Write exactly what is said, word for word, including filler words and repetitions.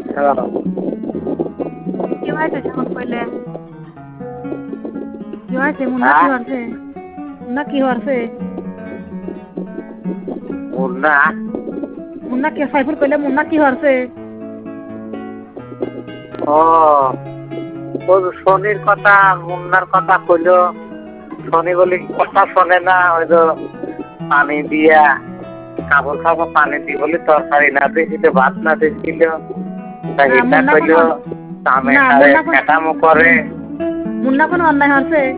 এগারো। কি হয়েছে যখন কইলে কি হয়েছে মুন্না কি হ্যাঁ হয়েছে মুন্না কি হয়েছে মুন্না মুন্না কি সাইফুল কইলে মুন্না কি হয়েছে ও ও শনির কথা মুন্নার কথা কইলো শনি বলি কথা শোনে না ওই তো পানি দিয়া কাবল খাবো পানি দি বলি তরকারি না দিয়েছিল ভাত না দিয়েছিল তা না হিতা মুন্না কোনো কইলো আমি না তারে মুন্না কোন খ্যাটামো করে মুন্না কোনো অন্যায় হয়েছে